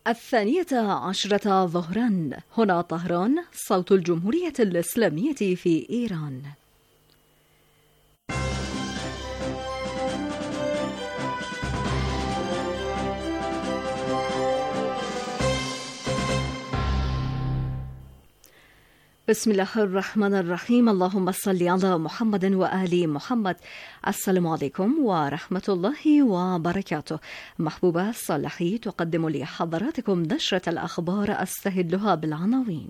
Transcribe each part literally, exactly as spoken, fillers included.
الثانية عشرة ظهرا. هنا طهران، صوت الجمهورية الإسلامية في إيران. بسم الله الرحمن الرحيم. اللهم صل على محمد وآل محمد. السلام عليكم ورحمة الله وبركاته. محبوبة صالحي تقدم لحضراتكم نشرة الأخبار أستهلها بالعناوين.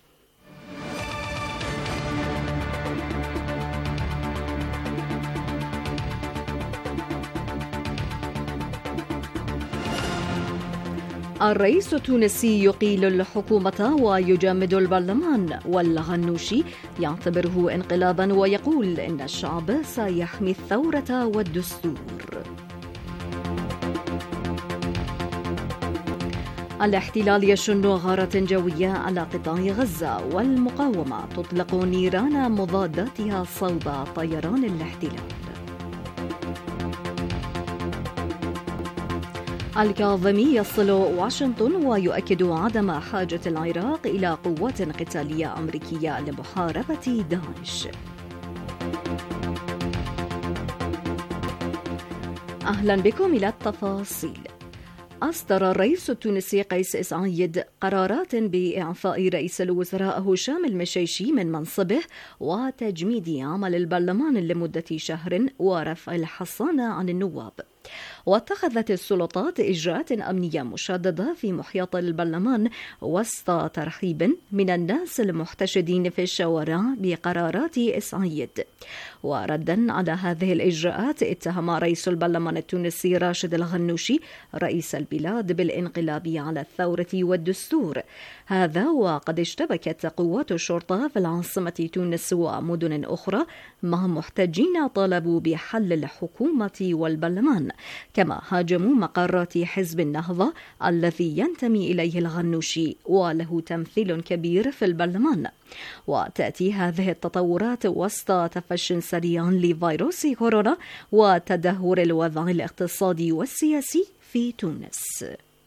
الرئيس التونسي يقيل الحكومة ويجمد البرلمان، والغنوشي يعتبره انقلابا ويقول إن الشعب سيحمي الثورة والدستور. الاحتلال يشن غارة جوية على قطاع غزة، والمقاومة تطلق نيران مضاداتها صوب طيران الاحتلال. الكاظمي يصل واشنطن ويؤكد عدم حاجة العراق إلى قوات قتالية أمريكية لمحاربة داعش. أهلا بكم إلى التفاصيل. أصدر الرئيس التونسي قيس سعيد قرارات بإعفاء رئيس الوزراء هشام المشيشي من منصبه وتجميد عمل البرلمان لمدة شهر ورفع الحصانة عن النواب. واتخذت السلطات إجراءات أمنية مشددة في محيط البرلمان وسط ترحيب من الناس المحتشدين في الشوارع بقرارات سعيد. وردا على هذه الإجراءات اتهم رئيس البرلمان التونسي راشد الغنوشي رئيس البلاد بالانقلاب على الثورة والدستور. هذا وقد اشتبكت قوات الشرطة في العاصمة تونس ومدن أخرى مع محتجين طالبوا بحل الحكومة والبرلمان، كما هاجموا مقرات حزب النهضة الذي ينتمي إليه الغنوشي وله تمثيل كبير في البرلمان. وتأتي هذه التطورات وسط تفشي سريع لفيروس كورونا وتدهور الوضع الاقتصادي والسياسي في تونس.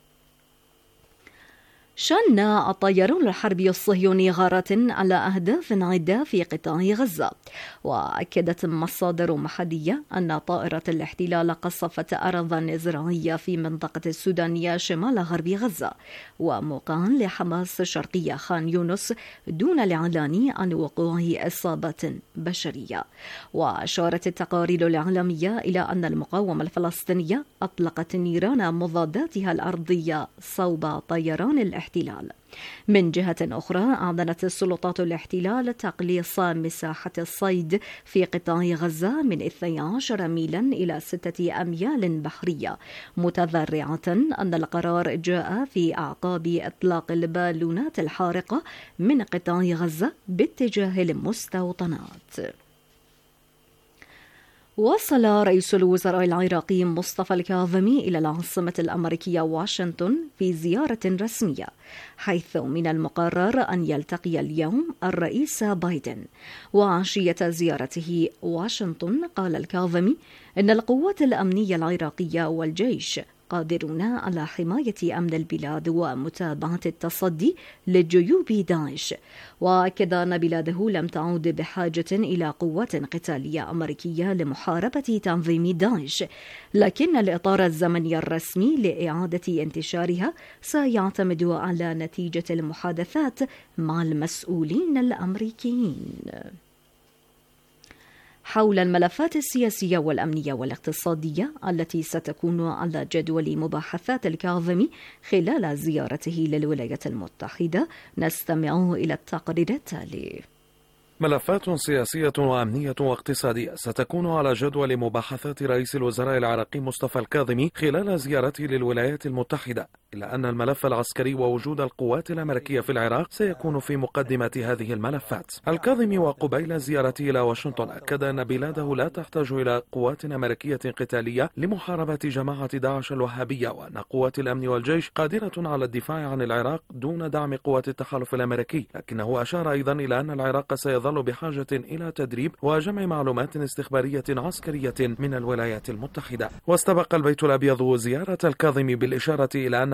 شن الطيران الحربي الصهيوني غارات على أهداف عدة في قطاع غزة، وأكدت مصادر محلية أن طائرة الاحتلال قصفت أراضٍ زراعية في منطقة السودانية شمال غرب غزة وموقعا لحماس شرقية خان يونس دون الإعلان عن وقوع إصابات بشرية. وأشارت التقارير الإعلامية إلى أن المقاومة الفلسطينية أطلقت نيران مضاداتها الأرضية صوب طيران الاحتلال. من جهة أخرى، أعلنت السلطات الاحتلال تقليص مساحة الصيد في قطاع غزة من اثني عشر ميلا إلى ستة أميال بحرية، متذرعة أن القرار جاء في أعقاب إطلاق البالونات الحارقة من قطاع غزة باتجاه المستوطنات. وصل رئيس الوزراء العراقي مصطفى الكاظمي إلى العاصمة الأمريكية واشنطن في زيارة رسمية، حيث من المقرر أن يلتقي اليوم الرئيس بايدن. وعشية زيارته واشنطن قال الكاظمي إن القوات الأمنية العراقية والجيش قادرون على حماية أمن البلاد ومتابعة التصدي لجيوب داعش، وأكد أن بلاده لم تعد بحاجة إلى قوات قتالية أمريكية لمحاربة تنظيم داعش، لكن الإطار الزمني الرسمي لإعادة انتشارها سيعتمد على نتيجة المحادثات مع المسؤولين الأمريكيين. حول الملفات السياسية والأمنية والاقتصادية التي ستكون على جدول مباحثات الكاظمي خلال زيارته للولايات المتحدة، نستمع إلى التقرير التالي. ملفات سياسية وأمنية واقتصادية ستكون على جدول مباحثات رئيس الوزراء العراقي مصطفى الكاظمي خلال زيارته للولايات المتحدة، إلا أن الملف العسكري ووجود القوات الأمريكية في العراق سيكون في مقدمة هذه الملفات. الكاظمي وقبيل زيارته إلى واشنطن أكد أن بلاده لا تحتاج إلى قوات أمريكية قتالية لمحاربة جماعة داعش الوهابية، وأن قوات الأمن والجيش قادرة على الدفاع عن العراق دون دعم قوات التحالف الأمريكي. لكنه أشار أيضا إلى أن العراق سيظل بحاجة إلى تدريب وجمع معلومات استخبارية عسكرية من الولايات المتحدة. واستبق البيت الأبيض زيارة الكاظمي بالإشارة إلى أنها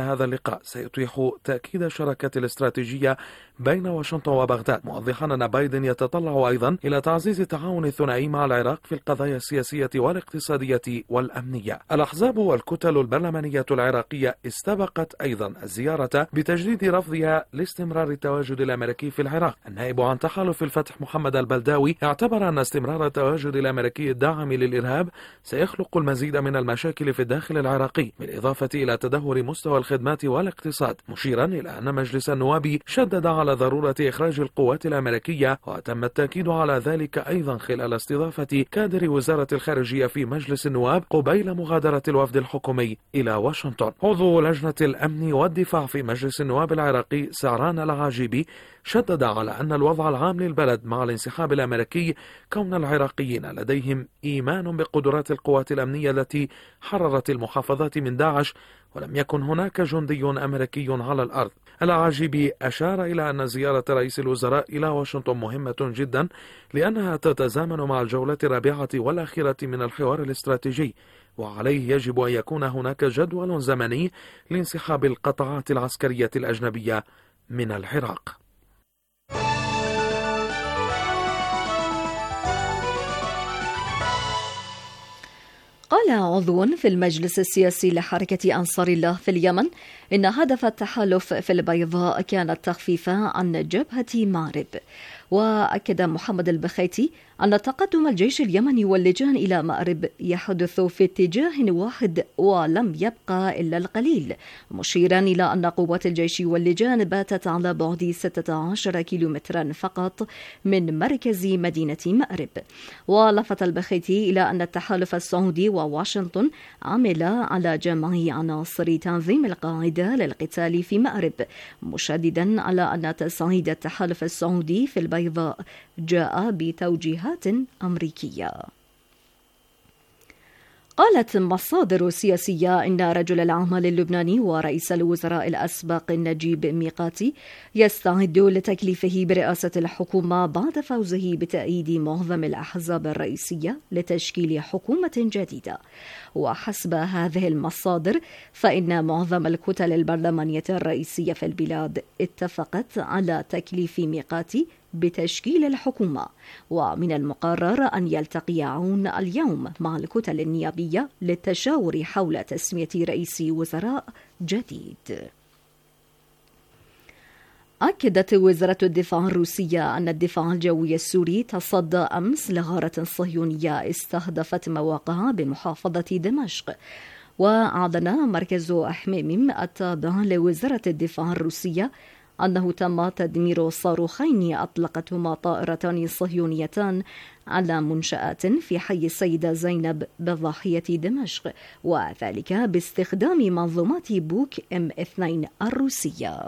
هذا اللقاء سيتيح تأكيد شراكة الاستراتيجية بين واشنطن وبغداد، موضحا أن بايدن يتطلع أيضا إلى تعزيز التعاون الثنائي مع العراق في القضايا السياسية والاقتصادية والأمنية. الأحزاب والكتل البرلمانية العراقية استبقت أيضا الزيارة بتجديد رفضها لاستمرار التواجد الأمريكي في العراق. النائب عن تحالف الفتح محمد البلداوي اعتبر أن استمرار التواجد الأمريكي الداعم للإرهاب سيخلق المزيد من المشاكل في الداخل العراقي، بالإضافة إلى تدهور مستوى الخدمات والاقتصاد، مشيرا إلى أن مجلس النواب شدد على ضرورة إخراج القوات الأمريكية، وتم التأكيد على ذلك أيضا خلال استضافة كادر وزارة الخارجية في مجلس النواب قبيل مغادرة الوفد الحكومي إلى واشنطن. عضو لجنة الأمن والدفاع في مجلس النواب العراقي سعران العاجبي شدد على أن الوضع العام للبلد مع الانسحاب الأمريكي كون العراقيين لديهم إيمان بقدرات القوات الأمنية التي حررت المحافظات من داعش، ولم يكن هناك جندي أمريكي على الأرض. العاجبي أشار إلى أن زيارة رئيس الوزراء إلى واشنطن مهمة جدا لأنها تتزامن مع الجولة الرابعة والأخيرة من الحوار الاستراتيجي، وعليه يجب أن يكون هناك جدول زمني لانسحاب القطاعات العسكرية الأجنبية من العراق. قال عضو في المجلس السياسي لحركة أنصار الله في اليمن إن هدف التحالف في البيضاء كان التخفيف عن جبهة مأرب. وأكد محمد البخيتي أن تقدم الجيش اليمني واللجان إلى مأرب يحدث في اتجاه واحد ولم يبقى إلا القليل، مشيرا إلى أن قوات الجيش واللجان باتت على بعد ستة عشر كيلومترا فقط من مركز مدينة مأرب. ولفت البخيتي إلى أن التحالف السعودي وواشنطن عمل على جمع عناصر تنظيم القاعدة للقتال في مأرب، مشددا على أن تصعيد التحالف السعودي في البيضاء جاء بتوجيهات أمريكية. قالت مصادر سياسية إن رجل الأعمال اللبناني ورئيس الوزراء الأسبق نجيب ميقاتي يستعد لتكليفه برئاسة الحكومة بعد فوزه بتأييد معظم الأحزاب الرئيسية لتشكيل حكومة جديدة. وحسب هذه المصادر فإن معظم الكتل البرلمانية الرئيسية في البلاد اتفقت على تكليف ميقاتي بتشكيل الحكومة، ومن المقرر أن يلتقيان اليوم مع الكتل النيابية للتشاور حول تسمية رئيس وزراء جديد. أكدت وزارة الدفاع الروسية أن الدفاع الجوي السوري تصدى أمس لغارة صهيونية استهدفت مواقع بمحافظة دمشق. وأعلن مركز أحميم التابع لوزارة الدفاع الروسية أنه تم تدمير صاروخين أطلقتهما طائرتان صهيونيتان على منشآت في حي السيدة زينب بضاحية دمشق، وذلك باستخدام منظومات بوك إم اثنين الروسية.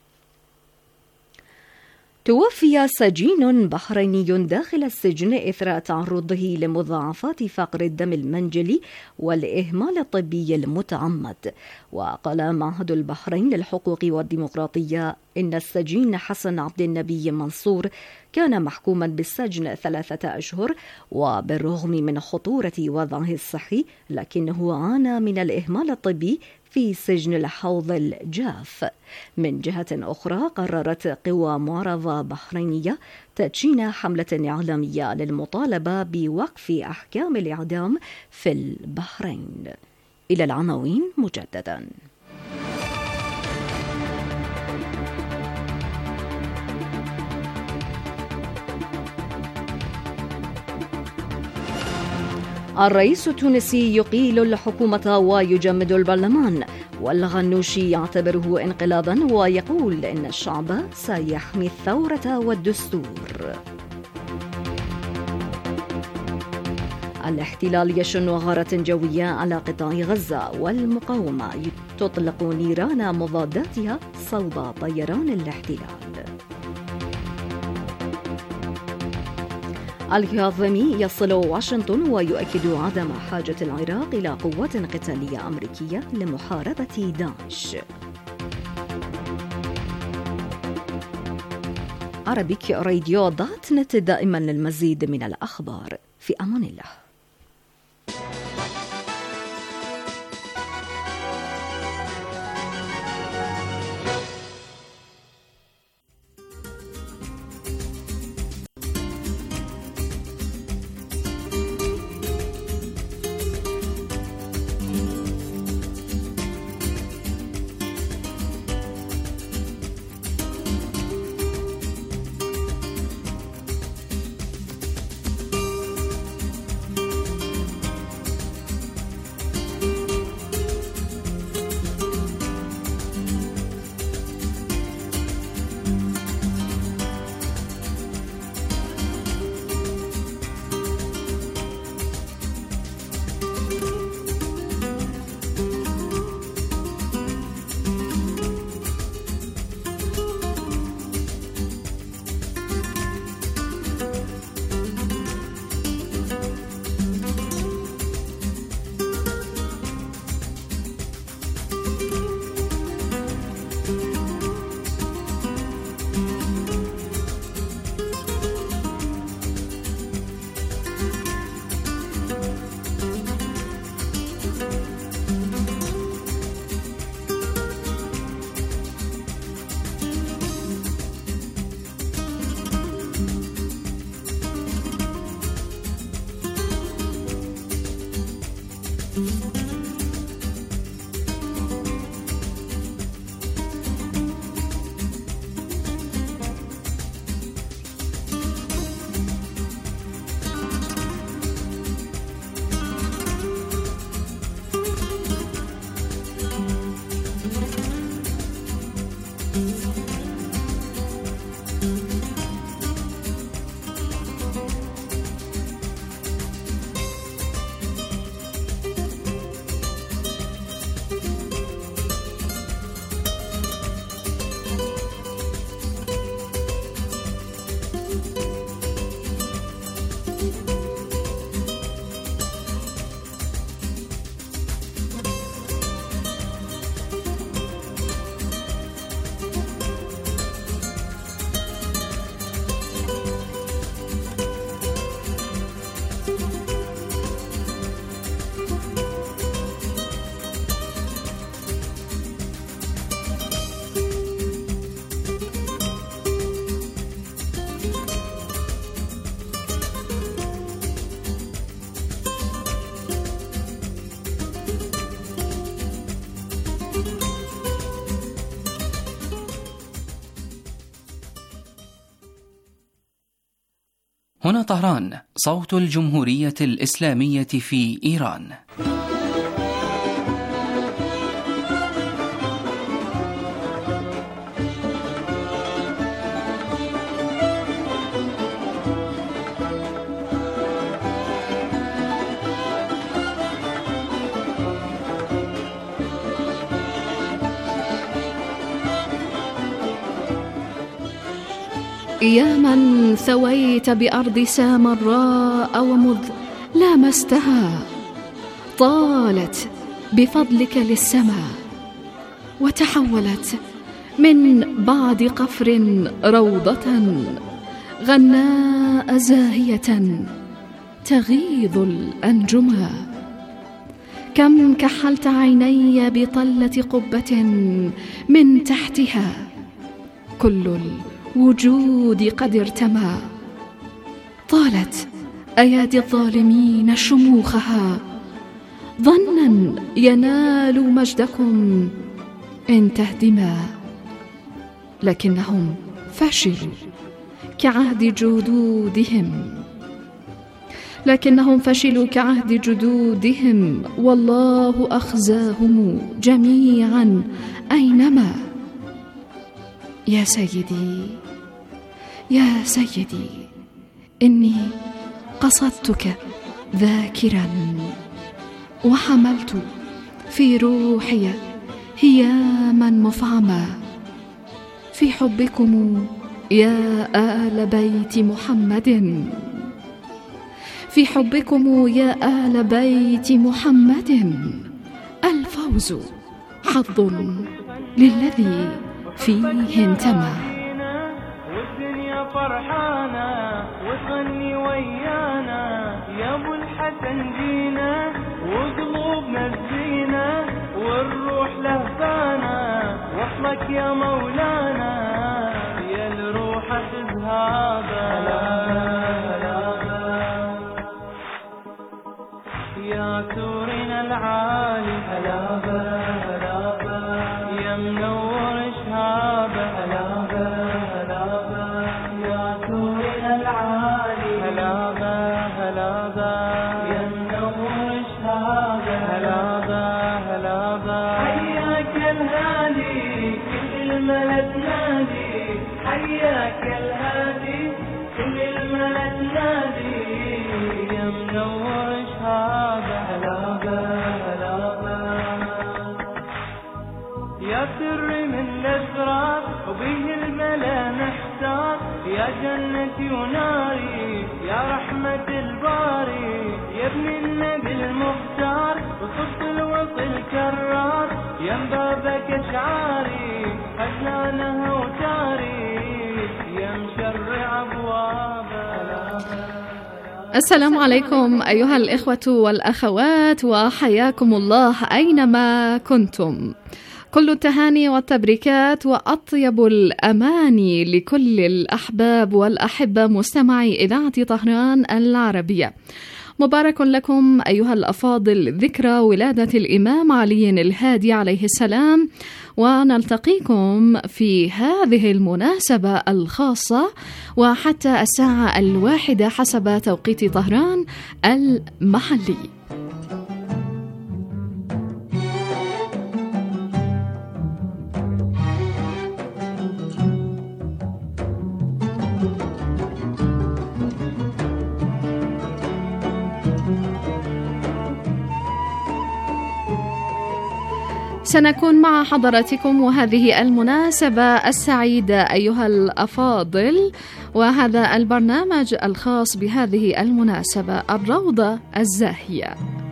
توفي سجين بحريني داخل السجن إثر تعرضه لمضاعفات فقر الدم المنجلي والإهمال الطبي المتعمد. وقال معهد البحرين للحقوق والديمقراطية إن السجين حسن عبد النبي منصور كان محكوما بالسجن ثلاثة أشهر، وبالرغم من خطورة وضعه الصحي لكنه عانى من الإهمال الطبي في سجن الحوض الجاف. من جهة أخرى قررت قوى معارضة بحرينية تدشين حملة إعلامية للمطالبة بوقف أحكام الإعدام في البحرين. إلى العناوين مجددا. الرئيس التونسي يقيل الحكومة ويجمد البرلمان، والغنوشي يعتبره انقلابا ويقول إن الشعب سيحمي الثورة والدستور. الاحتلال يشن غارة جوية على قطاع غزة، والمقاومة تطلق نيران مضاداتها صوب طيران الاحتلال. الكاظمي يصل واشنطن ويؤكد عدم حاجة العراق إلى قوات قتالية أمريكية لمحاربة داعش. عربيك راديو دوت نت، دائما للمزيد من الأخبار. في أمان الله. هنا طهران، صوت الجمهورية الإسلامية في إيران. يا من ثويت بأرض سامراء ومذ لامستها طالت بفضلك للسماء، وتحولت من بعد قفر روضة غناء زاهية تغيظ الأنجما. كم كحلت عيني بطلة قبة من تحتها كل وجود قد ارتمى. طالت أيادي الظالمين شموخها ظنا ينال مجدكم إن تهدما، لكنهم فشلوا كعهد جدودهم لكنهم فشلوا كعهد جدودهم والله أخزاهم جميعا أينما. يا سيدي يا سيدي إني قصدتك ذاكرا، وحملت في روحي هياما مفعما في حبكم يا آل بيت محمد، في حبكم يا آل بيت محمد. الفوز حظ للذي فيه انتمى. والدنيا فرحانة وتغني ويانا يا ابو الحسن جينا، وقلوبنا تزينة والروح لهفانا وصلك يا مولانا يا الروح تذهابا. يا سورنا العالي هلابا هلابا يا منور شهابا هلابا هلابا يا سورنا العالي هلابا هلابا يا منور شهابا هلابا هلابا. حياك الهادي كل الملا تنادي، حياك الهادي كل الملا تنادي يا منور شهابا هلابا هلابا. يا سر من الأسرار وبه الملا محتار، يا جنتي وناري يا رحمة الباري يا ابن النبي المختار وصف الوصل الكرار يا بابك اشعاري حزانها وتاري يا مشرع ابوابها. السلام عليكم أيها الإخوة والأخوات، وحياكم الله أينما كنتم. كل التهاني والتبريكات وأطيب الأماني لكل الأحباب والأحبة مستمعي إذاعة طهران العربية. مبارك لكم أيها الأفاضل ذكرى ولادة الإمام علي الهادي عليه السلام، ونلتقيكم في هذه المناسبة الخاصة وحتى الساعة الواحدة حسب توقيت طهران المحلي. سنكون مع حضراتكم وهذه المناسبة السعيدة أيها الأفاضل، وهذا البرنامج الخاص بهذه المناسبة الروضة الزاهية.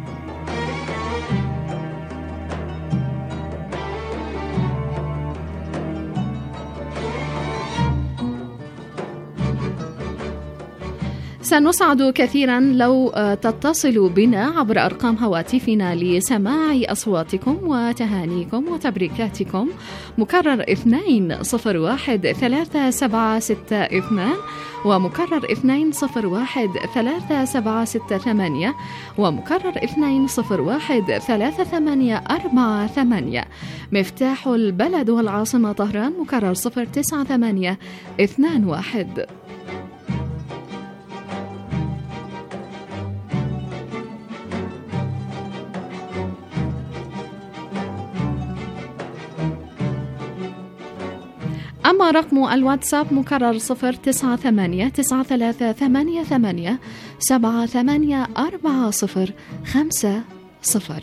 سنسعد كثيرا لو تتصلوا بنا عبر أرقام هواتفنا لسماع أصواتكم وتهانيكم وتبريكاتكم. مكرر اثنين صفر واحد ثلاثة سبعة ستة اثنان ومكرر اثنين صفر واحد ثلاثة سبعة ستة ثمانية ومكرر اثنين صفر واحد ثلاثة ثمانية أربعة ثمانية. مفتاح البلد والعاصمة طهران مكرر صفر تسعة ثمانية اثنان واحد. أما رقم الواتساب مكرر صفر تسعة ثمانية تسعة ثلاثة ثمانية ثمانية سبعة ثمانية أربعة صفر خمسة صفر.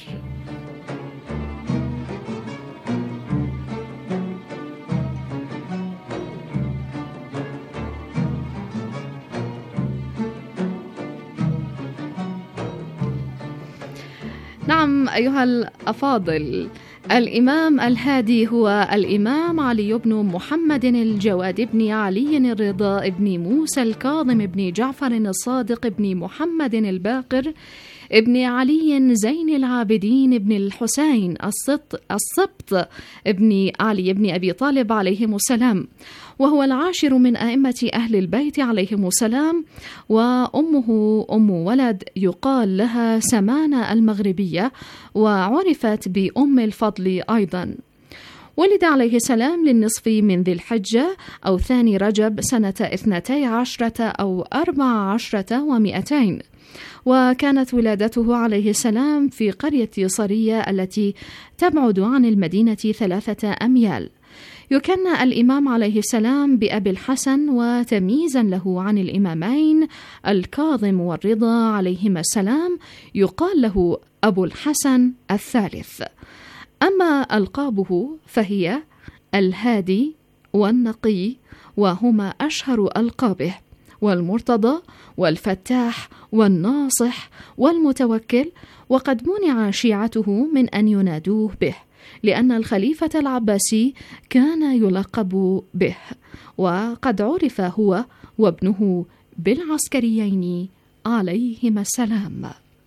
نعم أيها الأفاضل، الإمام الهادي هو الإمام علي بن محمد الجواد بن علي الرضا بن موسى الكاظم بن جعفر الصادق بن محمد الباقر ابن علي زين العابدين بن الحسين السبط, السبط ابن علي بن أبي طالب عليهم السلام، وهو العاشر من أئمة أهل البيت عليهم السلام. وأمه أم ولد يقال لها سمانة المغربية، وعرفت بأم الفضل أيضا. ولد عليه السلام للنصف من ذي الحجة أو ثاني رجب سنة اثنتي عشرة أو أربع عشرة ومئتين، وكانت ولادته عليه السلام في قرية صرية التي تبعد عن المدينة ثلاثة أميال. يكنى الإمام عليه السلام بأبي الحسن، وتمييزا له عن الإمامين الكاظم والرضا عليهما السلام يقال له أبو الحسن الثالث. أما ألقابه فهي الهادي والنقي، وهما أشهر ألقابه، والمرتضى والفتاح والناصح والمتوكل. وقد منع شيعته من أن ينادوه به، لأن الخليفة العباسي كان يلقب به، وقد عرف هو وابنه بالعسكريين عليهما السلام.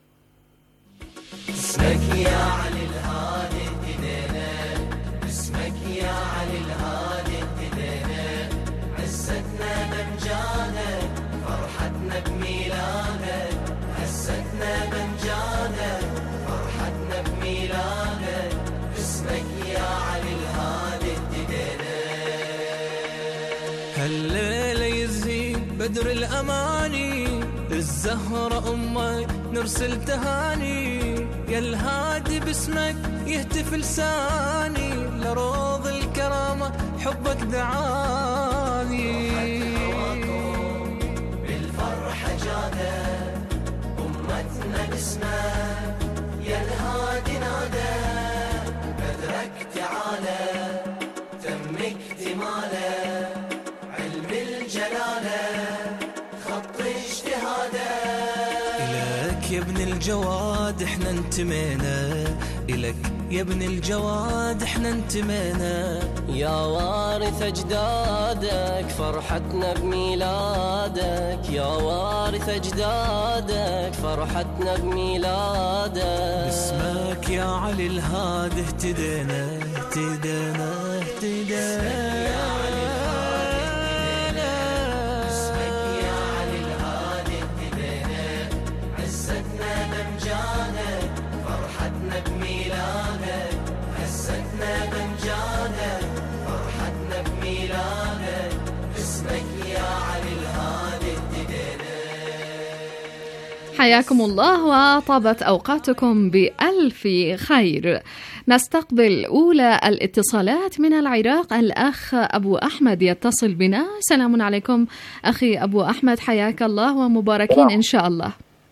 اسمك يا علي الهادي اهتدينا، اسمك يا علي الهادي اهتدينا، عزتنا بمجانك فرحتنا بميلادك، عزتنا بمجانك فرحتنا بميلادك، اسمك يا علي الهادي اهتدينا. هالليلة يزهي بدر الأماني، الزهرة أمك نرسل تهاني، يا الهادي باسمك يهتف لساني، لروض الكرامة حبك دعاني. بالفرحة جانا أمتنا باسمك، يا الهادي نادى بدرك تعالى، تم اكتماله علم الجلالة خط اجتهاده. إلك يا ابن الجواد احنا انتمينا، إلك يا ابن الجواد احنا انتمينا، يا وارث أجدادك فرحتنا بميلادك، يا وارث أجدادك فرحتنا بميلادك، اسمك يا علي الهادي اهتدينا اهتدينا اهتدينا. حياكم الله وطابت أوقاتكم بألف خير. نستقبل أولى الاتصالات من العراق. الأخ أبو أحمد يتصل بنا. سلام عليكم أخي أبو أحمد، حياك الله ومباركين إن شاء الله.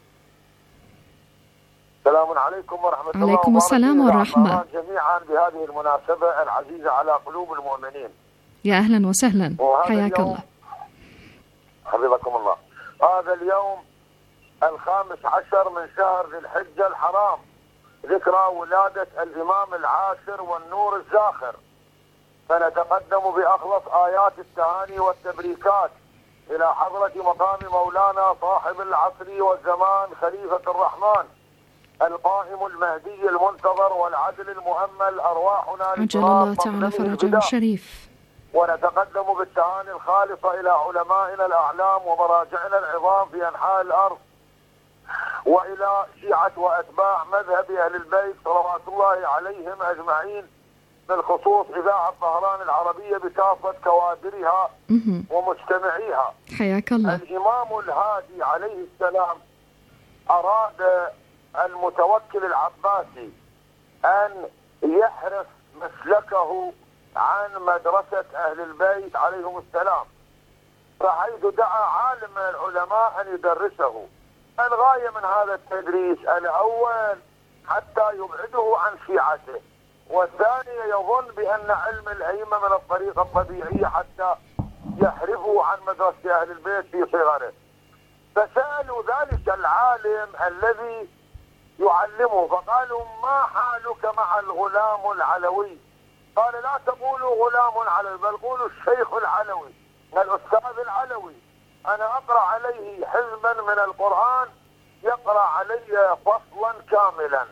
السلام عليكم ورحمة الله. عليكم السلام والرحمة جميعا بهذه المناسبة العزيزة على قلوب المؤمنين. يا أهلا وسهلا، حياك الله. حفظكم الله. هذا اليوم الخامس عشر من شهر ذي الحجة الحرام، ذكرى ولادة الإمام العاشر والنور الزاخر، فنتقدم بأخلص آيات التهاني والتبريكات إلى حضرة مقام مولانا صاحب العصر والزمان خليفة الرحمن القائم المهدي المنتظر والعدل المؤمل، أرواحنا عجل الله تعالى فرجه الشريف. ونتقدم بالتهاني الخالصة إلى علمائنا الأعلام ومراجعنا العظام في أنحاء الأرض، وإلى شيعة وأتباع مذهب أهل البيت صلوات الله عليهم أجمعين، بالخصوص إذاعة طهران العربية بكافة كوادرها ومجتمعيها. حياك الله. الإمام الهادي عليه السلام أراد المتوكل العباسي أن يحرص مسلكه عن مدرسة أهل البيت عليهم السلام، فحيث دعا عالم من العلماء أن يدرسه. الغاية من هذا التدريس الأول حتى يبعده عن شيعته، والثانية يظن بأن علم الأئمة من الطريقة الطبيعية حتى يحرفه عن مدرسة أهل البيت في صغره. فسألوا ذلك العالم الذي يعلمه فقالوا: ما حالك مع الغلام العلوي؟ قال: لا تقولوا غلام علوي، بل قولوا الشيخ العلوي، الأستاذ العلوي. أنا أقرأ عليه حزبا من القرآن، يقرأ علي فصلا كاملا،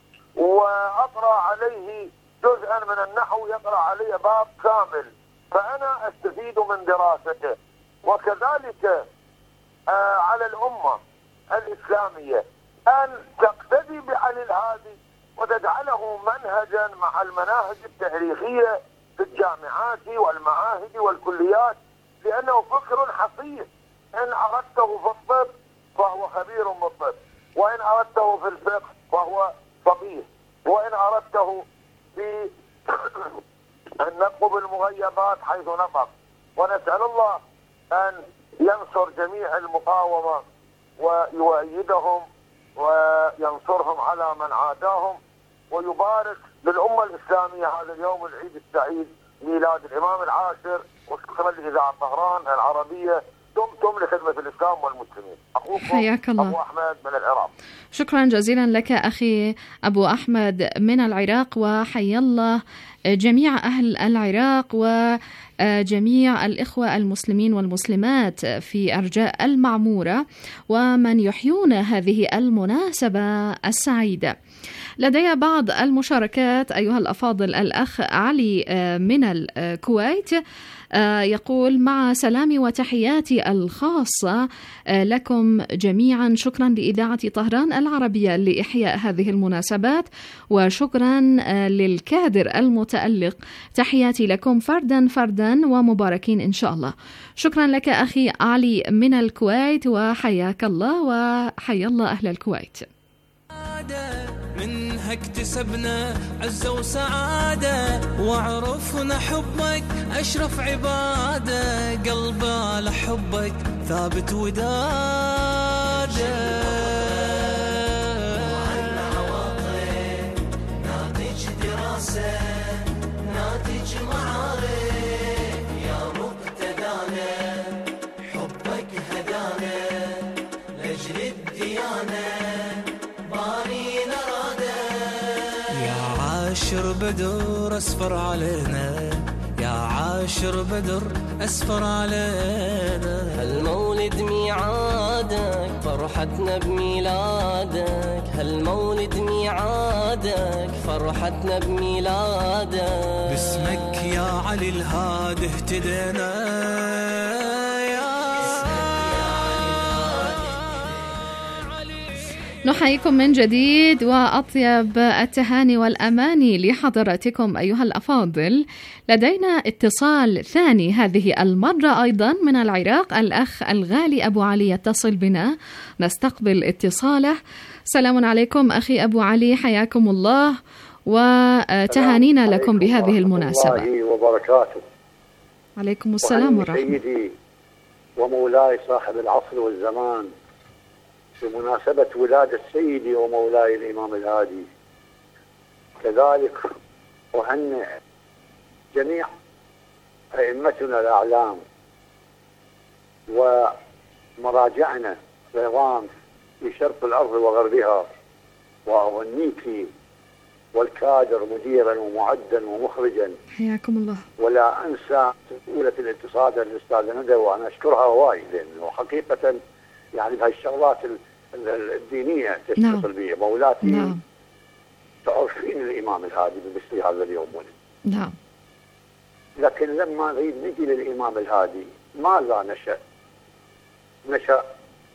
وأقرأ عليه جزءا من النحو، يقرأ علي باب كامل، فأنا أستفيد من دراسته. وكذلك آه على الأمة الإسلامية أن تقتدي بعلي الهادي وتجعله منهجا مع المناهج التاريخية في الجامعات والمعاهد والكليات، لأنه فكر حصيف. إن أردته في الطب فهو خبير بالطب، وإن أردته في الفقه فهو فقيه، وإن أردته في النطق بالمغيبات حيث نطق. ونسأل الله أن ينصر جميع المقاومة ويؤيدهم وينصرهم على من عاداهم، ويبارك للأمة الإسلامية هذا اليوم العيد السعيد، ميلاد الإمام العاشر. وشكرا لإذاعة طهران العربية، دمتم لخدمة الإسلام والمسلمين. حياك الله أبو أحمد من العراق. شكرا جزيلا لك أخي أبو أحمد من العراق، وحيا الله جميع أهل العراق وجميع الإخوة المسلمين والمسلمات في أرجاء المعمورة، ومن يحيون هذه المناسبة السعيدة. لدي بعض المشاركات أيها الأفاضل. الأخ علي من الكويت يقول: مع سلامي وتحياتي الخاصة لكم جميعا، شكرا لإذاعة طهران العربية لإحياء هذه المناسبات، وشكرا للكادر المتألق. تحياتي لكم فردا فردا ومباركين إن شاء الله. شكرا لك أخي علي من الكويت، وحياك الله وحيا الله أهل الكويت. منها اكتسبنا عزة وسعادة، وعرفنا حبك أشرف عبادة، قلبي على حبك ثابت ودادة. وعنا عواطف ناتج دراسة، ناتج معارف، يا مقتدانا حبك هدانا لأجل الديانة، عاشر بدر أسفر علينا، يا عاشر بدر أسفر علينا. هالمولد ميعادك فرحتنا بميلادك، هالمولد ميعادك فرحتنا بميلادك. باسمك يا علي الهادي اهتدينا. نحييكم من جديد وأطيب التهاني والأماني لحضراتكم أيها الأفاضل. لدينا اتصال ثاني هذه المرة أيضا من العراق. الأخ الغالي أبو علي يتصل بنا، نستقبل اتصاله. سلام عليكم أخي أبو علي، حياكم الله وتهانينا لكم بهذه المناسبة. الله وبركاته. عليكم السلام ورحمة الله. سيدي ومولاي صاحب العصر والزمان، بمناسبة ولادة سيدي ومولاي الإمام الهادي، كذلك أهنئ جميع أئمتنا الأعلام ومراجعنا العظام في شرق الأرض وغربها، وأهنيك والكادر مديرا ومعدا ومخرجا، حياكم الله. ولا أنسى مسؤولة الاتصال الأستاذة ندى، وأنا أشكرها وايد لأنه حقيقة يعني بهالشغلات الدينية تتصل نعم. بي مولاتي نعم. تعرفين الإمام الهادي بمثل هذا اليوم ولد. نعم. لكن لما نريد نجي للإمام الهادي ماذا نشأ؟ نشأ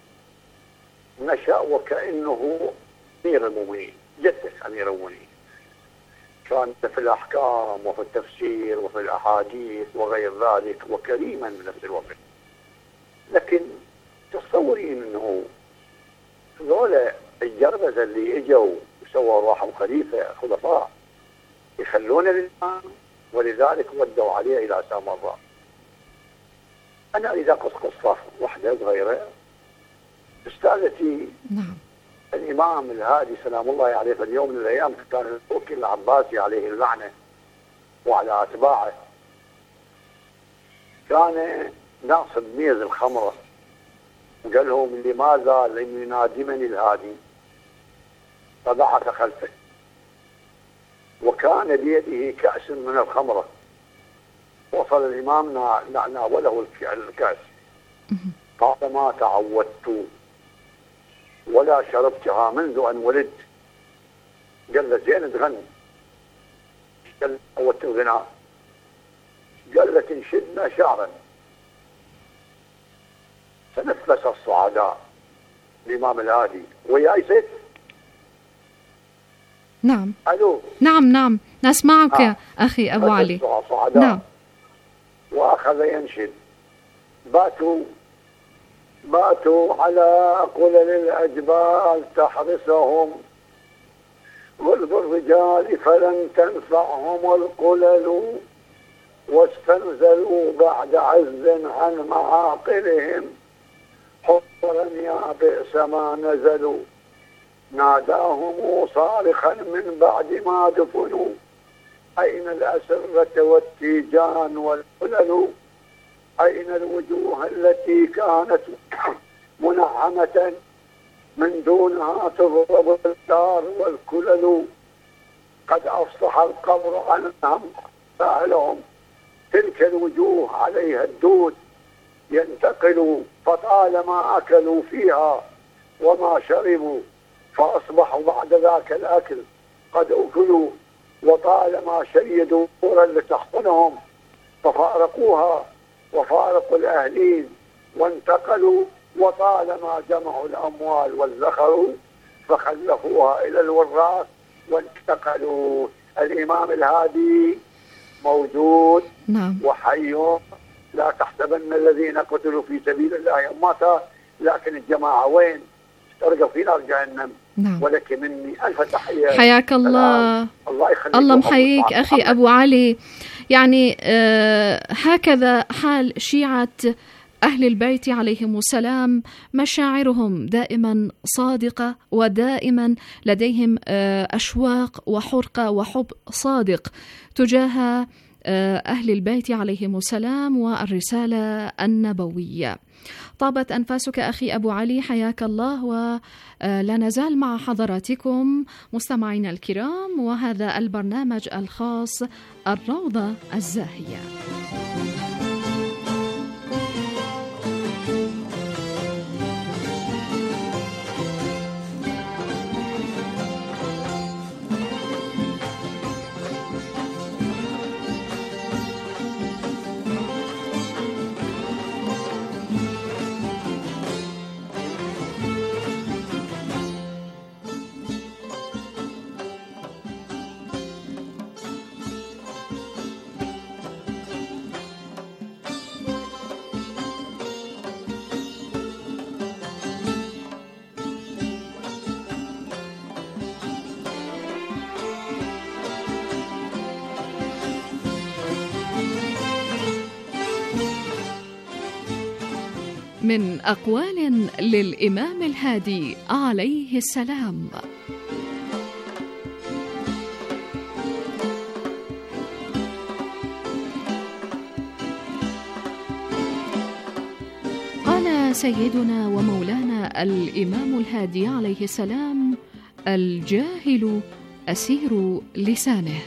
نشأ وكأنه أمير المؤمنين، جدك أمير المؤمنين، كان في الأحكام وفي التفسير وفي الأحاديث وغير ذلك، وكريما بنفس الوقت. لكن تصورين انه ذولا الجربزه اللي اجوا وسووا روحهم خليفه خلفاء يخلون الامام ولذلك ودوا عليه إلى سامراء. أنا أريد أقص قصة واحدة صغيرة. أستاذتي نعم الإمام الهادي سلام الله عليه في اليوم من الأيام كان الوكيل العباسي عليه اللعنة وعلى أتباعه كان ناصب ميز الخمرة، وقال لهم لماذا لم ينادمني الهادي؟ فبعث خلفه وكان بيده كأس من الخمرة. وصل الإمام ناوله الكأس قال ما تعودت ولا شربتها منذ أن ولدت. قال له زين تغني. قال له تعودت الغناء. قال له تنشدنا شعرا. تنفس الصعداء الإمام الهادي وياي ست. نعم ألو. نعم نعم نسمعك يا آه. أخي أبو علي. نعم. وأخذ ينشد. باتوا باتوا على قلل الأجبال تحرسهم غلب الرجال فلن تنفعهم القلل واستنزلوا بعد عز عن معاقلهم حضرا يا بئس ما نزلوا. ناداهم صارخا من بعد ما دفنوا أين الأسرة والتيجان والحلل؟ أين الوجوه التي كانت منعمة من دونها تضرب الدار والكلل؟ قد أفصح القبر عنهم فأهلهم تلك الوجوه عليها الدود ينتقل فطالما أكلوا فيها وما شربوا فأصبحوا بعد ذاك الأكل قد أكلوا وطالما شيدوا قرى لتحصنهم ففارقوها وفارقوا الأهلين وانتقلوا وطالما جمعوا الأموال والزخروا فخلفوها إلى الوراث وانتقلوا. الإمام الهادي موجود نعم وحي، لا تحسبن الذين قتلوا في سبيل الله أمواتا، لكن الجماعة وين؟ استرقوا في نار جهنم. نعم. ولك مني ألف تحية. حياك الله. الله يخليك. الله محييك أخي أبو علي. يعني آه هكذا حال شيعة أهل البيت عليهم السلام، مشاعرهم دائما صادقة ودائما لديهم آه أشواق وحرقة وحب صادق تجاه آه أهل البيت عليهم السلام والرسالة النبوية. طابت أنفاسك أخي أبو علي، حياك الله. ولا نزال مع حضراتكم مستمعينا الكرام، وهذا البرنامج الخاص الروضة الزاهية. من أقوال للإمام الهادي عليه السلام. قال سيدنا ومولانا الإمام الهادي عليه السلام: الجاهل أسير لسانه.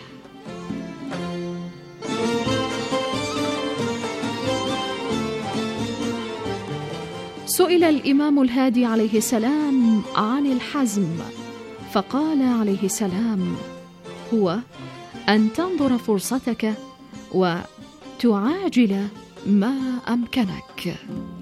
سئل الإمام الهادي عليه السلام عن الحزم، فقال عليه السلام: هو أن تنظر فرصتك وتعاجل ما أمكنك.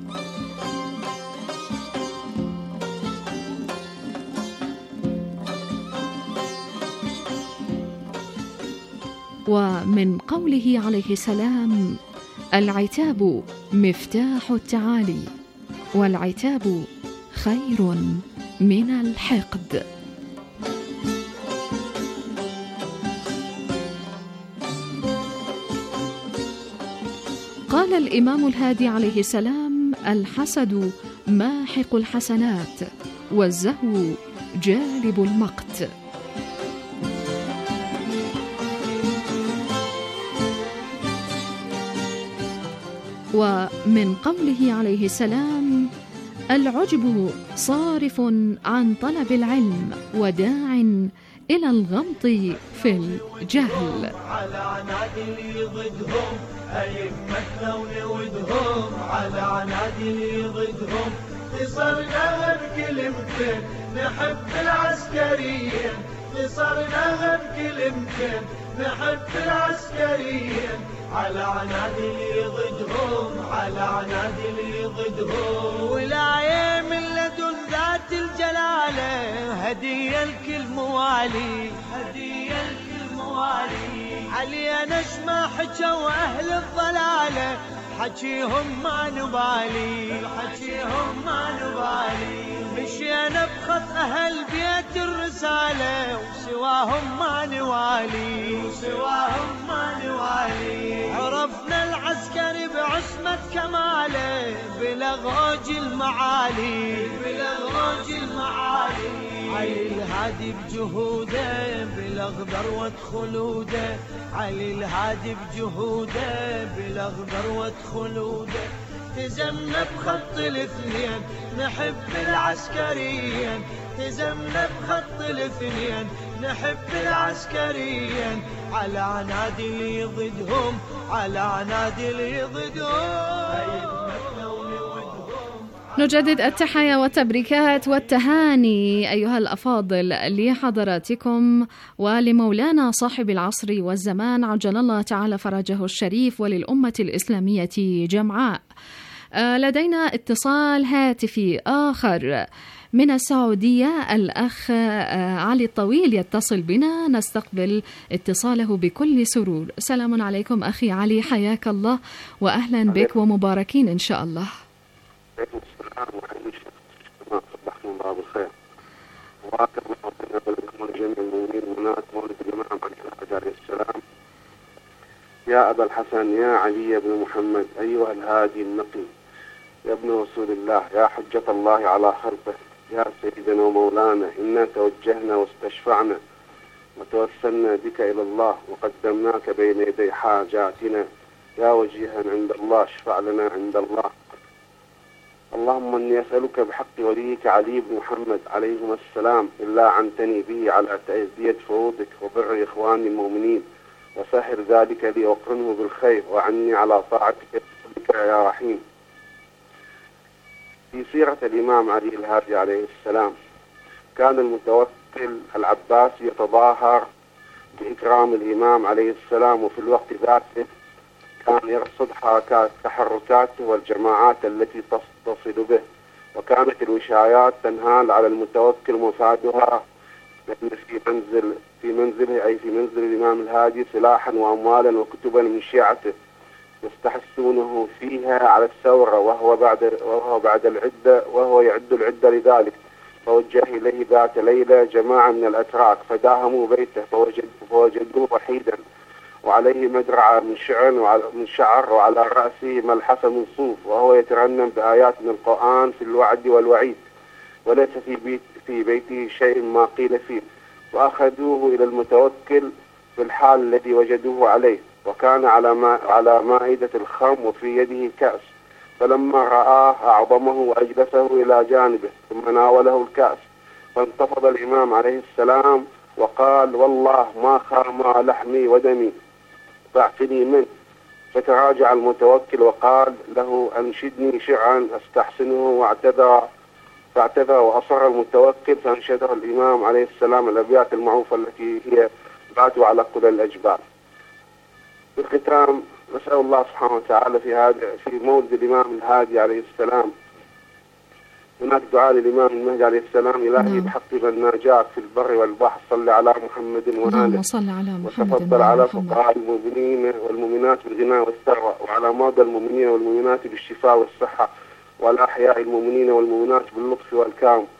ومن قوله عليه السلام: العتاب مفتاح التعالي، والعتاب خير من الحقد. قال الإمام الهادي عليه السلام: الحسد ماحق الحسنات، والزهو جالب المقت. ومن قوله عليه السلام: العجب صارف عن طلب العلم وداع إلى الغمط في الجهل. على عنادي ضدهم أئمتنا ونودهم، على عنادي ضدهم قصرنا بكلمتين نحب العسكريين، قصرنا بكلمتين نحب العسكريين، على عنادي ضدهم، على عنادي ضدهم. ولاية من لدن ذات الجلالة هدية لكل موالي، هدية لكل موالي. علي نسمع حكوا أهل الضلالة حكيهم ما نبالي، حكيهم ما نبالي. مشينا بخط أهل بيت الرسالة وسواهم ما نوالي، وسواهم ما نوالي. عرفنا العسكري بعصمة كماله بلغوج المعالي، بلغوج المعالي. علي الهادي بجهوده بلغ ذروة خلوده، علي الهادي بجهوده بلغ ذروة خلوده. تزمنا بخط الاثنين نحب العسكريين، تزمنا بخط الاثنين نحب العسكريين، على عنادي ضدهم، على عنادي ضدهم. نجدد التحايا والتبريكات والتهاني أيها الأفاضل لحضراتكم ولمولانا صاحب العصر والزمان عجل الله تعالى فرجه الشريف وللأمة الإسلامية جمعاء. لدينا اتصال هاتفي آخر من السعودية، الأخ علي الطويل يتصل بنا، نستقبل اتصاله بكل سرور. سلام عليكم أخي علي، حياك الله وأهلا بك ومباركين إن شاء الله. عليكم السلام وحييك ما صبحكم الله بالخير. وآخر الله ولكم ولجميع المؤمنين والمؤمنات مولد الإمام علي عليه السلام. يا أبا الحسن، يا علي بن محمد، أيها الهادي النقي، يا ابن رسول الله، يا حجة الله على خلقه، يا سيدنا ومولانا، إنا توجهنا واستشفعنا وتوسلنا بك إلى الله وقدمناك بين يدي حاجاتنا، يا وجيها عند الله، اشفع لنا عند الله. اللهم إني أسألك بحق وليك علي بن محمد عليهما السلام إلا عنتني به على تأدية فروضك وبر إخواني المؤمنين، وسهل ذلك لي وقرنه بالخير، وعني على طاعتك بك يا رحيم. في سيرة الإمام علي الهادي عليه السلام كان المتوكل العباسي يتظاهر بإكرام الإمام عليه السلام، وفي الوقت ذاته كان يرصد حركات تحركاته والجماعات التي تصل به، وكانت الوشايات تنهال على المتوكل مفادها لأن في منزل في منزله أي في منزل الإمام الهادي سلاحا وأموالا وكتبا من شيعته يستحسونه فيها على الثورة، وهو بعد وهو بعد العدة وهو يعد العدة لذلك. فوجه إليه ذات ليلة جماعة من الأتراك فداهموا بيته فوجد فوجدوه وحيدا وعليه مدرعة من شعر وعلى من شعر وعلى رأسه ملحفة من صوف، وهو يترنم بآيات من القرآن في الوعد والوعيد، وليس في بيت في بيته شيء ما قيل فيه. وأخذوه إلى المتوكل في الحال الذي وجدوه عليه، وكان على ما على مائدة الخمر وفي يده كأس، فلما رآه أعظمه وأجلسه إلى جانبه ثم ناوله الكأس، فانتفض الإمام عليه السلام وقال: والله ما خام لحمي ودمي فاعفني منه. فتراجع المتوكل وقال له: أنشدني شعرا أستحسنه، واعتذر فاعتذر وأصر المتوكل فانشده الإمام عليه السلام الأبيات المعروفة التي هي باتوا على قلل الأجبال. في الختام نسأل الله سبحانه وتعالى في هذا في مولد الإمام الهادي عليه السلام هناك دعاء للإمام المهدي عليه السلام: إلهي بحق من ناجاك في البر والبحر صل على محمد وآله وتفضل على فقراء المؤمنين والمؤمنات بالغنى والثروة، وعلى مرضى المؤمنين والمؤمنات بالشفاء والصحة، وعلى أحياء المؤمنين والمؤمنات باللطف والكرم،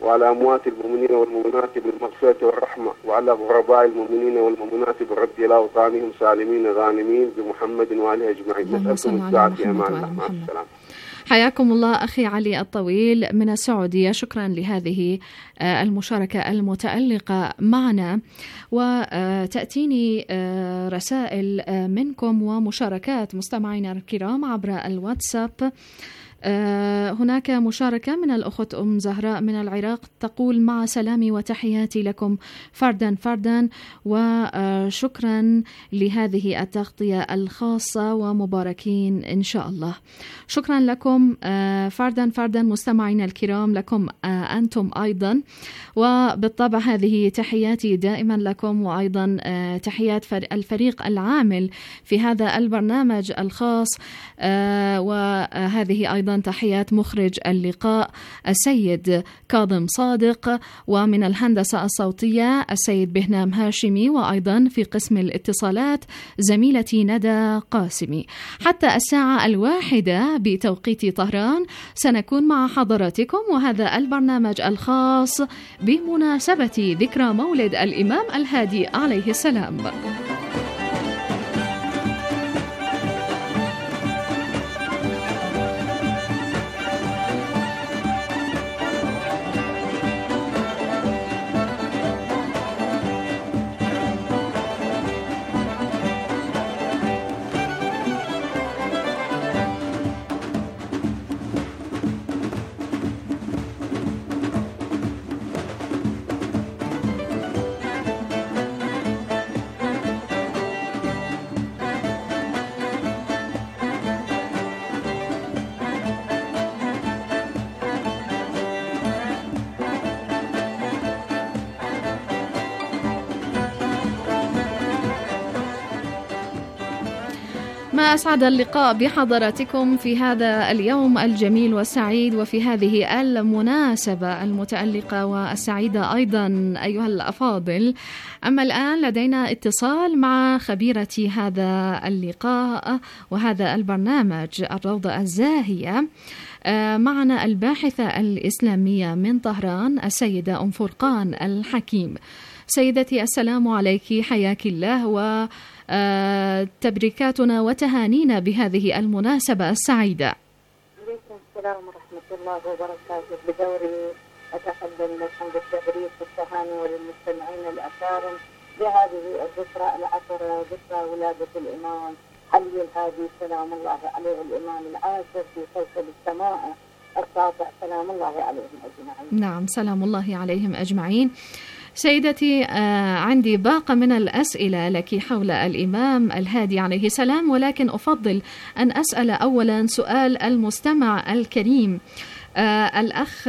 وعلى أموات المؤمنين والمؤمنات بالمغفرة والرحمة، وعلى غرباء المؤمنين والمؤمنات بالرد إلى أوطانهم سالمين غانمين بمحمد وآله أجمعين. نسألكم الساعة في أمان الله. مع السلامة. حياكم الله أخي علي الطويل من السعودية، شكرا لهذه المشاركة المتألقة معنا. وتأتيني رسائل منكم ومشاركات مستمعينا الكرام عبر الواتساب. هناك مشاركة من الأخت أم زهراء من العراق تقول: مع سلامي وتحياتي لكم فردا فردا، وشكرا لهذه التغطية الخاصة ومباركين إن شاء الله. شكرا لكم فردا فردا مستمعينا الكرام، لكم أنتم أيضا، وبالطبع هذه تحياتي دائما لكم، وأيضا تحيات الفريق العامل في هذا البرنامج الخاص، وهذه أيضا تحيات مخرج اللقاء السيد كاظم صادق، ومن الهندسة الصوتية السيد بهنام هاشمي، وأيضا في قسم الاتصالات زميلتي ندى قاسمي. حتى الساعة الواحدة بتوقيت طهران سنكون مع حضراتكم، وهذا البرنامج الخاص بمناسبة ذكرى مولد الإمام الهادي عليه السلام. ما أسعد اللقاء بحضراتكم في هذا اليوم الجميل والسعيد، وفي هذه المناسبة المتألقة والسعيدة أيضا أيها الأفاضل. أما الآن لدينا اتصال مع خبيرة هذا اللقاء وهذا البرنامج الروضة الزاهية. معنا الباحثة الإسلامية من طهران السيدة أم فرقان الحكيم. سيدتي السلام عليك، حياك الله، و تبريكاتنا وتهانينا بهذه المناسبة السعيدة. عليكم السلام ورحمة الله وبركاته. بدوري أتقدم لكم بالتبريك والتهاني وللمستمعين الأكارم بهذه الذكرى العطرة، ذكرى ولادة الإمام علي الهادي سلام الله عليه، الإمام العاشر في سلسلة السماء الساطع سلام الله عليهم أجمعين. نعم، سلام الله عليهم أجمعين. سيدتي، عندي باقة من الأسئلة لك حول الإمام الهادي عليه السلام، ولكن أفضل أن أسأل أولا سؤال المستمع الكريم الأخ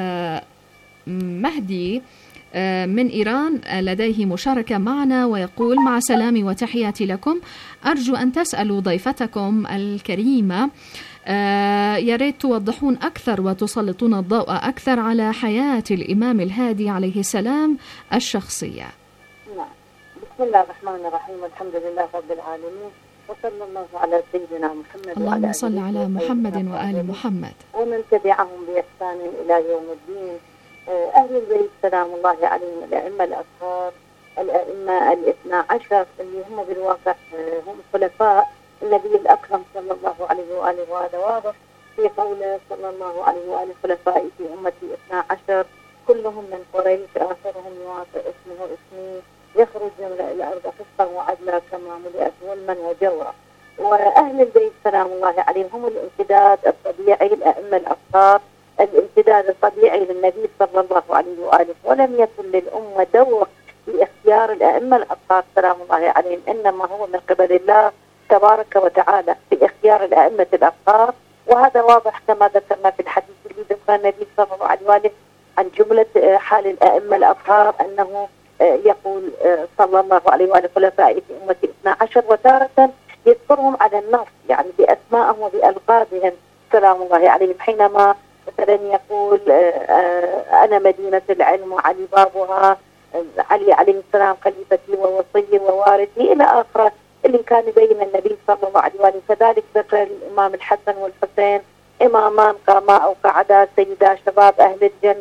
مهدي من إيران، لديه مشاركة معنا ويقول: مع سلامي وتحياتي لكم، أرجو أن تسألوا ضيفتكم الكريمة يا ريت توضحون أكثر وتسلطون الضوء أكثر على حياة الإمام الهادي عليه السلام الشخصية. نعم، بسم الله الرحمن الرحيم، الحمد لله رب العالمين، وصلى الله على سيدنا محمد. اللهم صل على محمد وآل محمد ومن تبعهم بإحسان إلى يوم الدين. أهل البيت سلام الله عليهم، الأئمة الأطهار، الأئمة الاثنى عشر اللي هم بالواقع هم خلفاء النبي الأكرم صلى الله عليه وآله وهذا واضح في قوله صلى الله عليه وآله: خلفائي في أمتي اثنا عشر كلهم من قريش آخرهم يوافق اسمه اسمي يخرج يملأ الأرض قسطا وعدلا كما ملئت ظلما وجورا. وأهل البيت سلام الله عليهم هم الامتداد الطبيعي، الأئمة الأطهار الامتداد الطبيعي للنبي صلى الله عليه وآله، ولم يكن للأمة دور في اختيار الأئمة الأطهار سلام الله عليهم، إنما هو من قبل الله تبارك وتعالى في اختيار الأئمة الأطهار. وهذا واضح كما ذكرنا في الحديث الذي ذكر النبي صلى الله عليه وآله عن جملة حال الأئمة الأطهار، أنه يقول صلى الله عليه وآله: خلفائي في أمتي اثنا عشر، وتارة يذكرهم على النص يعني بأسمائهم وبألقابهم سلام الله عليهم، حينما مثلا يقول أنا مدينة العلم وعلي بابها، علي عليه السلام خليفتي ووصي ووارثي إلى آخره اللي كان بين النبي صلى الله عليه وآله. كذلك ذكر الإمام الحسن والحسين إمامان قاما أو قعدا سيدا شباب أهل الجنة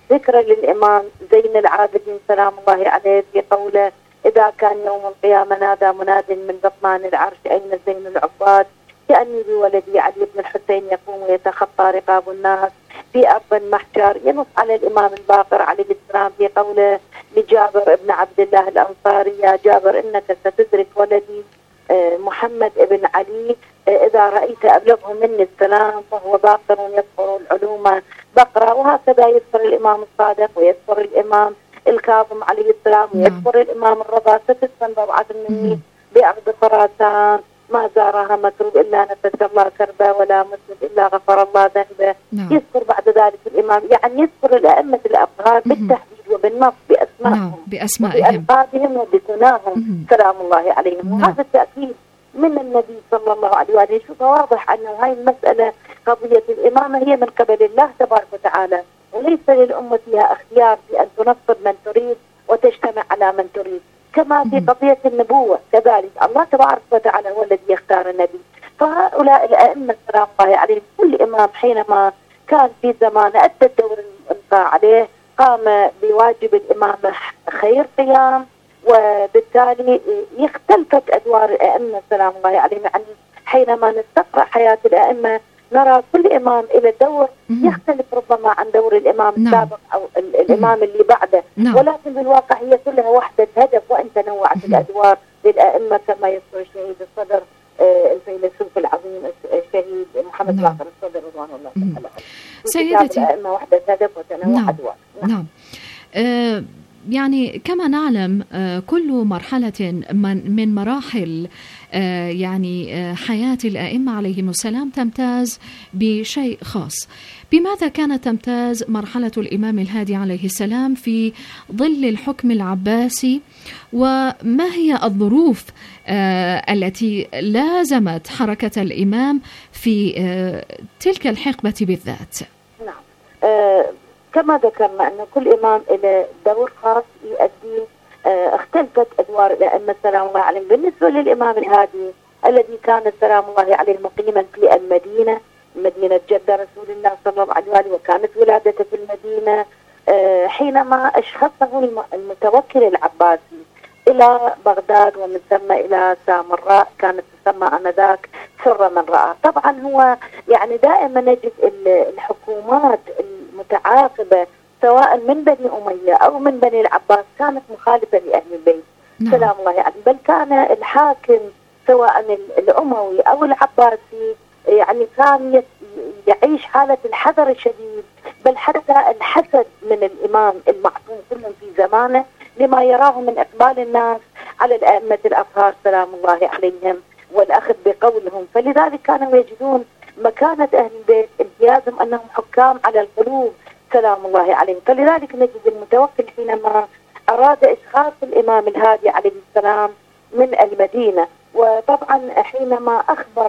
ذكرى للإمام زين العابدين سلام الله عليه في قوله: إذا كان يوم القيامة نادى مناد من بطنان العرش أين زين العباد، كأني بولدي علي بن الحسين يقوم ويتخطى رقاب الناس في أرض المحجر. ينص على الإمام الباقر عليه السلام في قوله لجابر بن عبد الله الأنصاري: يا جابر إنك ستدرك ولدي محمد بن علي إذا رأيت أبلغه مني السلام فهو باقر يذكر العلوم بقرة. وهكذا يذكر الإمام الصادق ويذكر الإمام الكاظم عليه السلام ويذكر الإمام الرضا: ستسفن بضعة مني بأرض خراسان ما زارها مكروب إلا نفس الله كربا ولا مسلم إلا غفر الله ذنبه. يذكر بعد ذلك الإمام، يعني يذكر الأئمة الأطهار بالتحديد وبالنص بأسمائهم بأسمائهم وبألقابهم وبثناهم سلام الله عليهم. وهذا التأكيد من النبي صلى الله عليه وآله. شوف واضح أنه هاي المسألة قضية الإمامة هي من قبل الله تبارك وتعالى، وليس للأمة فيها اختيار في أن تنصب من تريد وتجتمع على من تريد. كما في قضية النبوة كذلك الله تبارك وتعالى هو الذي يختار النبي. فهؤلاء الأئمة سلام الله عليهم كل إمام حينما كان في زمانه أدى الدور الملقى عليه، قام بواجب الإمامة خير قيام، وبالتالي اختلفت أدوار الأئمة سلام الله عليهم. يعني حينما نستقرأ حياة الأئمة نرى كل إمام إلى دور يختلف ربما عن دور الإمام نعم. السابق أو الإمام اللي بعده، نعم. ولكن بالواقع هي كلها وحدة هدف، وإن تنوعت الأدوار للأئمة كما يذكر الشهيد الصدر آه الفيلسوف العظيم الشهيد محمد نعم. باقر الصدر رضوان الله تعالى. سيدتي الأئمة وحدة هدف وتنوع نعم. أدوار. نعم, نعم. آه يعني كما نعلم آه كل مرحلة من, من مراحل آه يعني آه حياة الأئمة عليهم السلام تمتاز بشيء خاص. بماذا كانت تمتاز مرحلة الإمام الهادي عليه السلام في ظل الحكم العباسي، وما هي الظروف آه التي لازمت حركة الإمام في آه تلك الحقبة بالذات؟ نعم آه كما ذكرنا أن كل إمام له دور خاص يؤدي. آه اختلفت أدوار الأئمة سلام الله عليهم. بالنسبة للإمام الهادي الذي كان سلام الله عليه مقيما في المدينة، مدينة جدة رسول الله صلى الله عليه وآله، وكانت ولادته في المدينة، آه حينما أشخصه المتوكل العباسي إلى بغداد ومن ثم إلى سامراء، كانت تسمى آنذاك سر من رأى. طبعا هو يعني دائما نجد الحكومات المتعاقبة سواء من بني أمية أو من بني العباس كانت مخالفة لأهل البيت نعم. سلام الله عليه. بل كان الحاكم سواء الأموي أو العباسي يعني كان يعيش حالة الحذر الشديد، بل حتى الحسد من الإمام المعصوم كلهم في زمانه لما يراه من إقبال الناس على الأئمة الأطهار سلام الله عليهم والأخذ بقولهم. فلذلك كانوا يجدون مكانة أهل البيت امتيازهم أنهم حكام على القلوب سلام الله عليهم. فلذلك نجد المتوكل حينما أراد إسخاط الإمام الهادي عليه السلام من المدينة، وطبعا حينما أخبر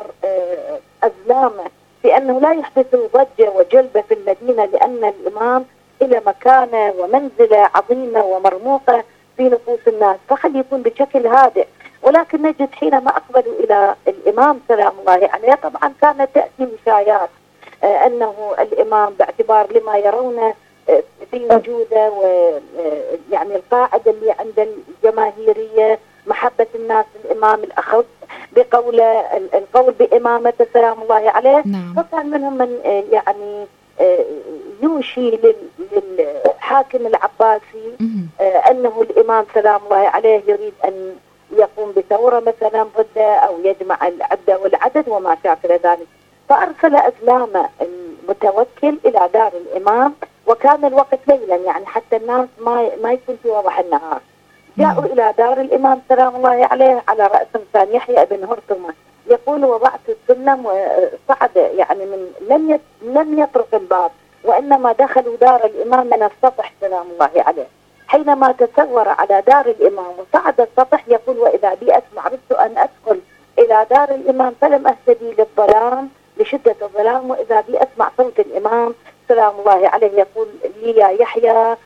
أزلامه بأنه لا يحدث ضجة وجلبة في المدينة لأن الإمام إلى مكانة ومنزلة عظيمة ومرموقة في نفوس الناس، فخلي يكون بشكل هادئ. ولكن نجد حينما أقبلوا إلى الإمام سلام الله عليه طبعا كانت تأتي وشايات آه أنه الإمام باعتبار لما يرونه آه في وجوده ويعني القاعدة اللي عند الجماهيرية محبة الناس الإمام الأخذ بقول القول بإمامة سلام الله عليه نعم. فكان منهم من آه يعني آه يوشي للحاكم العباسي آه أنه الإمام سلام الله عليه يريد أن يقوم بثورة مثلا ضده أو يجمع العدة والعدد وما شاكل ذلك. فأرسل أزلامه المتوكل إلى دار الإمام، وكان الوقت ليلا يعني حتى الناس ما ما يكون في وضح النهار. جاءوا إلى دار الإمام سلام الله عليه على رأس كان يحيى بن هرطمة، يقول وضعت السلم وصعد يعني من لم لم يطرق الباب، وإنما دخلوا دار الإمام من السطح سلام الله عليه. حينما تسور على دار الإمام وصعد السطح يقول وإذا بي أسمع عرفت أن أدخل إلى دار الإمام فلم أهتدي للظلام لشدة الظلام، وإذا بي أسمع صوت الإمام سلام الله عليه يقول لي يا يحيى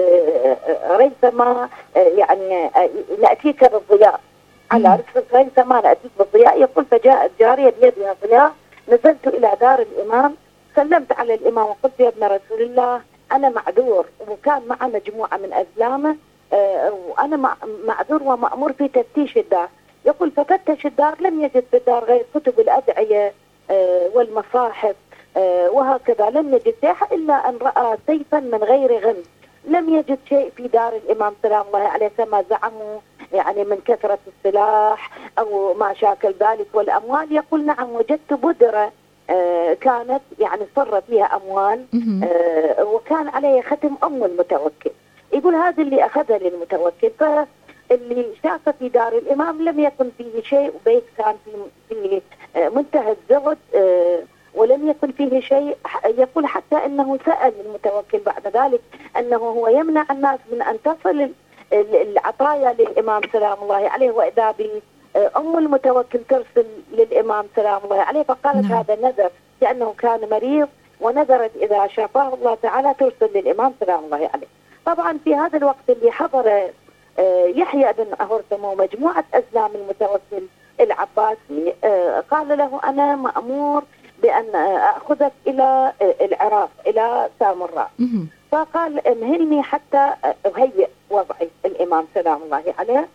ريثما يعني نأتيك بالضياء على رسل ريثما نأتيك بالضياء. يقول فجاءت جارية بيدها ضياء، نزلت إلى دار الإمام سلمت على الإمام وقلت يا ابن رسول الله أنا معذور، وكان مع مجموعة من أزلامه وأنا معذور ومأمور في تفتيش الدار. يقول ففتش الدار لم يجد في الدار غير كتب الأدعية والمصاحف وهكذا، لم يجد شيء إلا أن رأى سيفا من غير غمز. لم يجد شيء في دار الإمام سلام الله عليه كما زعموا، يعني من كثرة السلاح أو ما شاكل ذلك والأموال. يقول نعم وجدت بدرة كانت يعني صر فيها أموال وكان عليه ختم أم المتوكل. يقول هذا اللي أخذها للمتوكل. فاللي شاف في دار الإمام لم يكن فيه شيء، وبيت كان في منتهى الزهد ولم يكن فيه شيء. يقول حتى أنه سأل المتوكل بعد ذلك أنه هو يمنع الناس من أن تصل العطايا للإمام سلام الله عليه، وإذا بأم المتوكل ترسل للإمام سلام الله عليه. فقالت نعم. هذا نذر لأنه كان مريض، ونذرت إذا شافاه الله تعالى ترسل للإمام سلام الله عليه. طبعا في هذا الوقت اللي حضر يحيى بن هرثم ومجموعة أزلام المتوكل العباسي قال له أنا مأمور بأن أخذك إلى العراق إلى سامراء. فقال مهلني حتى أهيئ وضعي الإمام سلام الله عليه.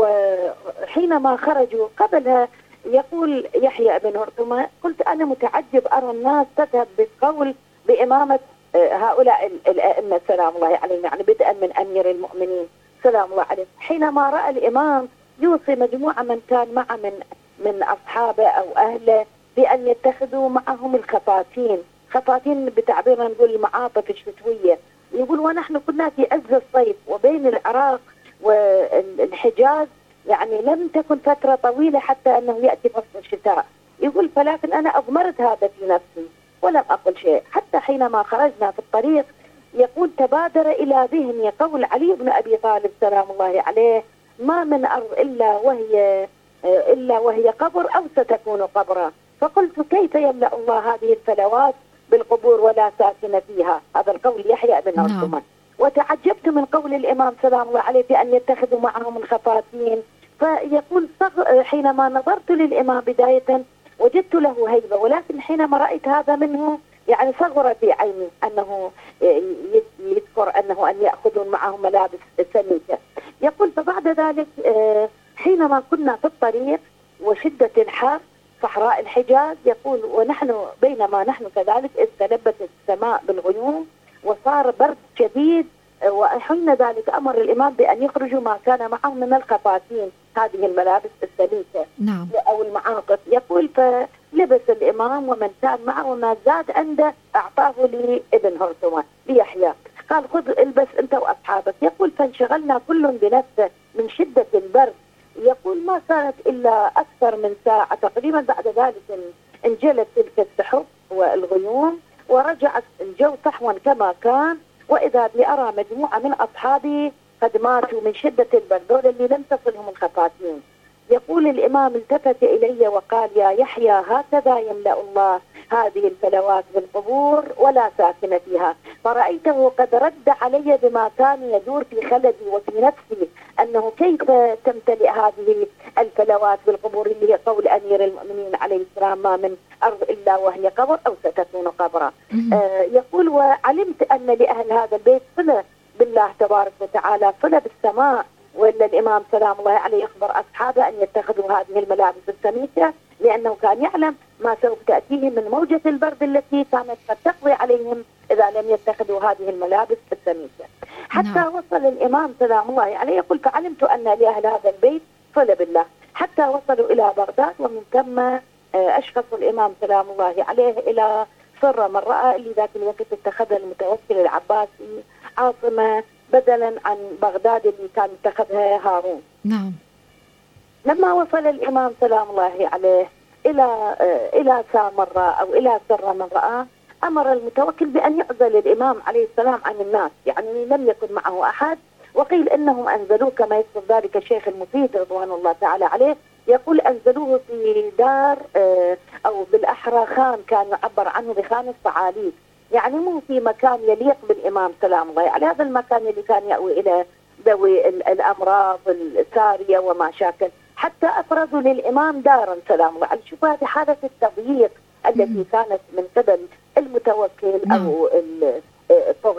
وحينما خرجوا قبلها يقول يحيى بن هرثم قلت أنا متعجب أرى الناس تذهب بالقول بإمامة هؤلاء الأئمة سلام الله عليهم، يعني بدءا من أمير المؤمنين سلام الله عليه. حينما رأى الإمام يوصي مجموعة من كان معه من من أصحابه أو أهله بأن يتخذوا معهم الخفاتين، خفاتين بتعبيرنا نقول المعاطف الشتوية. يقول ونحن كنا في عز الصيف وبين العراق والحجاز يعني لم تكن فترة طويلة حتى أنه يأتي فصل الشتاء. يقول فلكن أنا أضمرت هذا في نفسي ولم أقل شيء. حتى حينما خرجنا في الطريق يقول تبادر إلى ذهني قول علي بن أبي طالب سلام الله عليه ما من أرض إلا وهي إلا وهي قبر أو ستكون قبرا. فقلت كيف يملأ الله هذه الفلوات بالقبور ولا ساكن فيها؟ هذا القول يحيى بن هرثم. وتعجبت من قول الإمام سلام الله عليه بأن يتخذوا معهم الخفاتين. فيقول حينما نظرت للإمام بداية وجدت له هيبة، ولكن حينما رأيت هذا منه يعني صغر في عيني أنه يذكر أنه أن يأخذون معهم ملابس سميكة. يقول فبعد ذلك حينما كنا في الطريق وشدة الحر صحراء الحجاز، يقول ونحن بينما نحن كذلك إذ تلبست السماء بالغيوم وصار برد شديد. وحين ذلك أمر الإمام بأن يخرجوا ما كان معهم من الخفاتين هذه الملابس السميكة نعم. أو المعاطف. يقول فلبس الإمام ومن كان معه ما زاد عنده أعطاه لابن هرثم ليحيى، قال خذ البس أنت وأصحابك. يقول فانشغلنا كل بنفسه من شدة البرد. يقول ما كانت إلا أكثر من ساعة تقريبا، بعد ذلك انجلت تلك السحب والغيوم ورجعت الجو صحوا كما كان. وإذا بأرى مجموعة من أصحابي قد ماتوا من شدة البرد، دول اللي لم تصلهم الخفاتين. يقول الإمام التفت إلي وقال يا يحيى هكذا يملأ الله هذه الفلوات بالقبور ولا ساكن فيها. فرأيته قد رد علي بما كان يدور في خلدي وفي نفسي أنه كيف تمتلئ هذه الفلوات بالقبور اللي هي قول أمير المؤمنين عليه السلام ما من أرض إلا وهي قبر أو ستكون قبرا. آه يقول وعلمت أن لأهل هذا البيت صلة بالله تبارك وتعالى، صلة بالسماء. وإلا الإمام سلام الله عليه يخبر أصحابه أن يتخذوا هذه الملابس السميكة لأنه كان يعلم ما سوف تأتيهم من موجة البرد التي كانت قد تقضي عليهم إذا لم يتخذوا هذه الملابس السميكة. حتى نعم. وصل الإمام سلام الله عليه يقول فعلمت أن لأهل هذا البيت صلة بالله حتى وصلوا إلى بغداد، ومن ثم أشخصوا الإمام سلام الله عليه إلى سر من رأى اللي ذاك الوقت اتخذها المتوكل العباسي عاصمة بدلا عن بغداد اللي كان اتخذها هارون. نعم. لما وصل الإمام سلام الله عليه إلى إلى سامراء أو إلى سر من رأى أمر المتوكل بأن يعزل الإمام عليه السلام عن الناس، يعني لم يكن معه أحد. وقيل إنهم أنزلوه كما يذكر ذلك الشيخ المفيد رضوان الله تعالى عليه، يقول أنزلوه في دار أو بالأحرى خان كان يعبر عنه بخان الصعاليك، يعني مو في مكان يليق بالإمام سلام الله عليه، هذا المكان اللي كان يأوي إلى ذوي الأمراض السارية وما شاكل. حتى أفرضوا للإمام دارا سلام الله عليه. شوف هذه حالة التضييق التي كانت من قبل المتوكل أو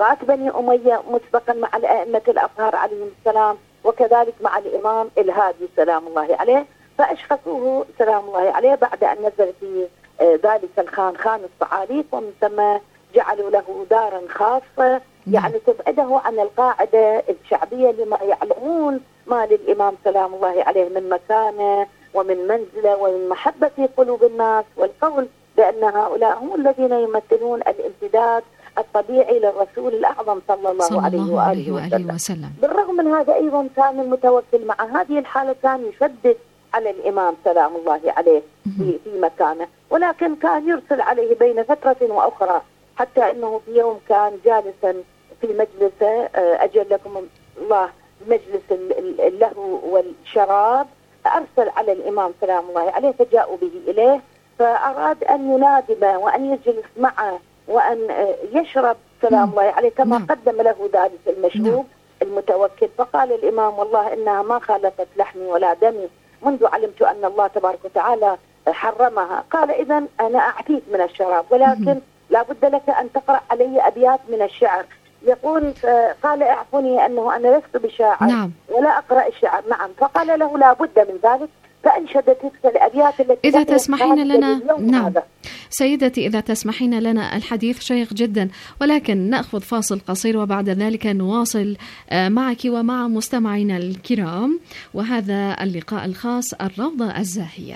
طغاة بني أمية مسبقا مع الأئمة الأطهار عليهم السلام، وكذلك مع الإمام الهادي سلام الله عليه، فأشخصوه سلام الله عليه بعد أن نزل في ذلك الخان خان الصعاليك، ومن ثم جعلوا له دارا خاصة يعني تبعده عن القاعدة الشعبية لما يعلمون ما للإمام سلام الله عليه من مكانة ومن منزلة ومن محبة في قلوب الناس، والقول بأن هؤلاء هم الذين يمثلون الامتداد الطبيعي للرسول الأعظم صلى الله, صلى الله عليه وآله وسلم. وسلم. بالرغم من هذا أيضا كان المتوكل مع هذه الحالة كان يشدد على الإمام سلام الله عليه في, في مكانه، ولكن كان يرسل عليه بين فترة وأخرى، حتى أنه في يوم كان جالسا في مجلسه أجلكم الله مجلس اللهو والشراب، أرسل على الإمام سلام الله عليه فجاءوا به إليه، فأراد أن ينادمه وأن يجلس معه وأن يشرب سلام الله عليه كما نعم. قدم له ذلك المشروب نعم. المتوكل، فقال الإمام والله إنها ما خالفت لحمي ولا دمي منذ علمت أن الله تبارك وتعالى حرمها. قال إذن أنا أعفيك من الشراب، ولكن لا بد لك أن تقرأ علي أبيات من الشعر. يقول قال اعفني أنه أنا لست بشاعر نعم. ولا أقرأ الشعر. نعم. فقال له لا بد من ذلك، فأنشد تلك الأبيات التي إذا تسمحين لنا نعم هذا. سيدتي إذا تسمحين لنا الحديث شيق جدا، ولكن نأخذ فاصل قصير وبعد ذلك نواصل معك ومع مستمعينا الكرام وهذا اللقاء الخاص الروضة الزاهية.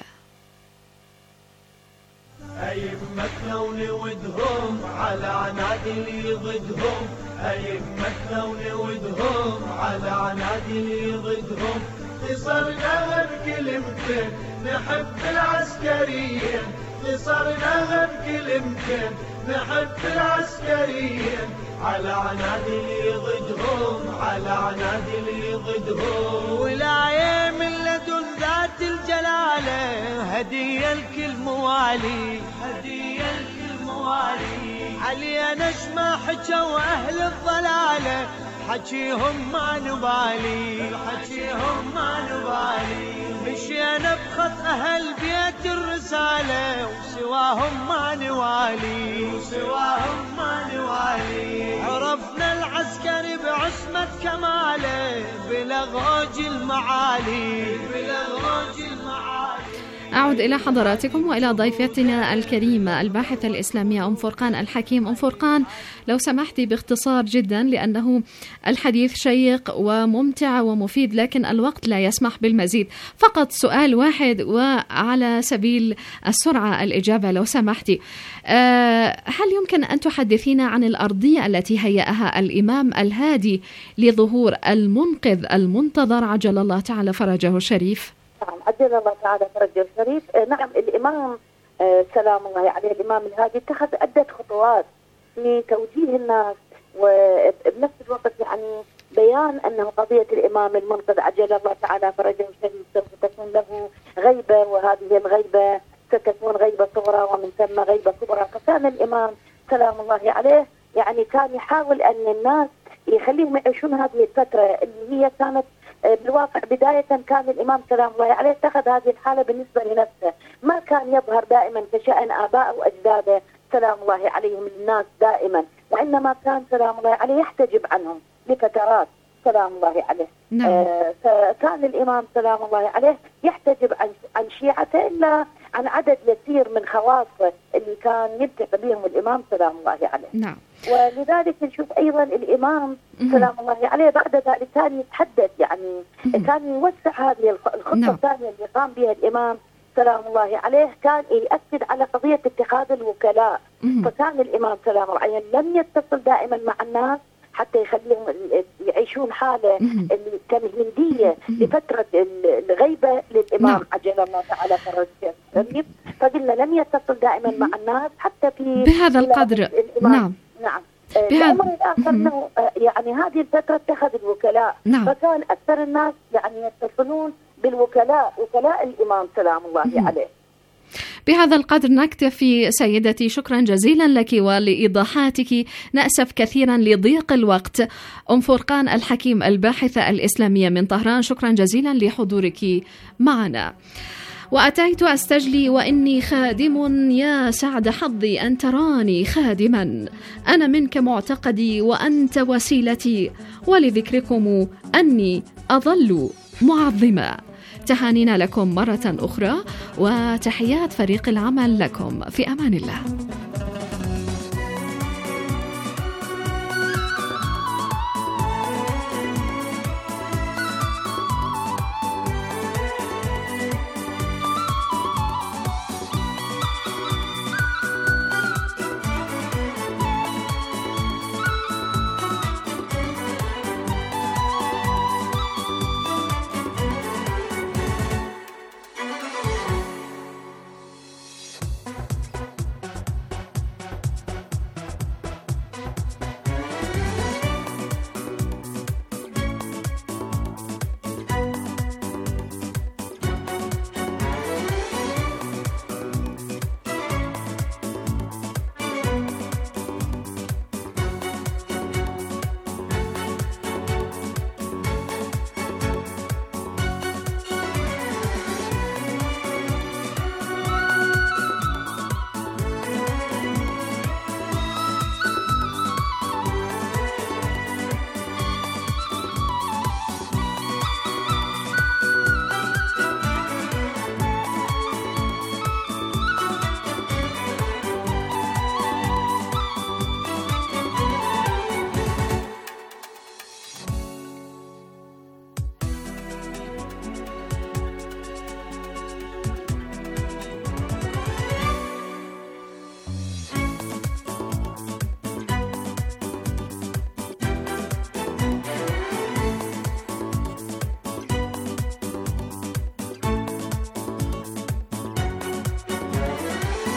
أئمتنا ونودهم على عناد اللي ضدهم، أئمتنا ونودهم على عناد اللي ضدهم، قصرنا بكلمتين نحب العسكريين، قصرنا بكلمتين نحب العسكريين، على عناد اللي ضدهم على عناد اللي ضدهم، ولاية من لدن ذات الجلالة هدية لكل موالي، هدية لكل موالي، علي نجمة حكوا أهل الضلالة حكيهم ما نبالي، حكيهم ما نبالي، مشينا بخط أهل بيت الرسالة وسواهم ما نوالي، وسواهم ما نوالي، عرفنا العسكري بعصمة كماله بلا غوج المعالي، بلا غوج المعالي. أعود إلى حضراتكم وإلى ضيفتنا الكريمة الباحثة الإسلامية أم فرقان الحكيم. أم فرقان لو سمحتي باختصار جدا لأنه الحديث شيق وممتع ومفيد لكن الوقت لا يسمح بالمزيد، فقط سؤال واحد وعلى سبيل السرعة الإجابة لو سمحتي. هل يمكن أن تحدثينا عن الأرضية التي هيأها الإمام الهادي لظهور المنقذ المنتظر عجل الله تعالى فرجه الشريف؟ نعم عجل الله تعالى فرجه الشريف. نعم الإمام سلام الله عليه الإمام الهادي اتخذ عدة خطوات في توجيه الناس وبنفس الوقت يعني بيان أنه قضية الإمام المنقذ عجل الله تعالى فرجه الشريف سوف تكون له غيبة، وهذه الغيبة ستكون غيبة صغرى ومن ثم غيبة كبرى. فكان الإمام سلام الله عليه يعني كان يحاول أن الناس يخليهم يعيشون هذه الفترة اللي هي كانت بالواقع بداية كان الإمام سلام الله عليه اتخذ هذه الحالة بالنسبة لنفسه، ما كان يظهر دائما كشأن آبائه وأجداده سلام الله عليهم للناس دائما، وإنما كان سلام الله عليه يحتجب عنهم لفترات سلام الله عليه. نعم. آه فكان الإمام سلام الله عليه يحتجب عن عن شيعته إلا عن عدد يسير من خواصه اللي كان يلتقي بهم الإمام سلام الله عليه. نعم. ولذلك نشوف أيضا الإمام سلام الله عليه بعد ذلك كان يتحدث يعني كان يوسع هذه الخطة الثانية اللي قام بها الإمام سلام الله عليه، كان يأكد على قضية اتخاذ الوكلاء. فكان الإمام سلام الله عليه لم يتصل دائما مع الناس حتى يخليهم يعيشون حالة كمهندية لفترة الغيبة للإمام عجل الله تعالى فرجه الشريف، فقلنا لم يتصل دائما مع الناس حتى في بهذا القدر. نعم نعم. الأمر الآخر أنه يعني هذه الفترة اتخذ الوكلاء. نعم. فكان أكثر الناس يعني يتصلون بالوكلاء، وكلاء الإمام سلام الله عليه. بهذا القدر نكتفي سيدتي، شكرا جزيلا لك ولإيضاحاتك، نأسف كثيرا لضيق الوقت. أم فرقان الحكيم الباحثة الإسلامية من طهران، شكرا جزيلا لحضورك معنا. وأتيت أستجلي وإني خادم، يا سعد حظي أن تراني خادما. أنا منك معتقدي وأنت وسيلتي، ولذكركم أني أظل معظما. تهانينا لكم مرة أخرى، وتحيات فريق العمل لكم. في أمان الله.